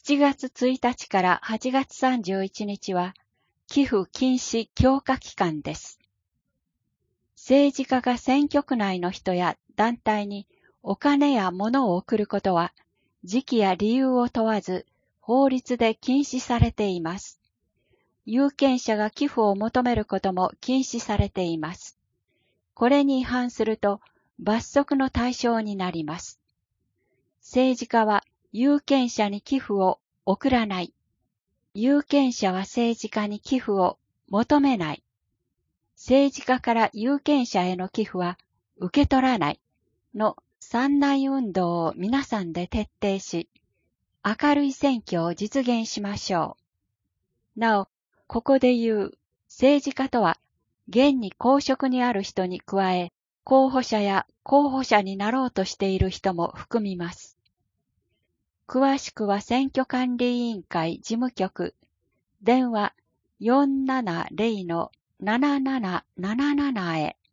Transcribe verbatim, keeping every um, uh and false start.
ちがつついたちからはちがつさんじゅういちにちは寄付禁止強化期間です。政治家が選挙区内の人や団体にお金や物を送ることは時期や理由を問わず法律で禁止されています。有権者が寄付を求めることも禁止されています。これに違反すると罰則の対象になります。政治家は有権者に寄付を送らない。有権者は政治家に寄付を求めない。政治家から有権者への寄付は受け取らないの三内運動を皆さんで徹底し、明るい選挙を実現しましょう。なお、ここで言う政治家とは、現に公職にある人に加え、候補者や候補者になろうとしている人も含みます。詳しくは選挙管理委員会事務局、電話 よんななゼロのななななななな へ。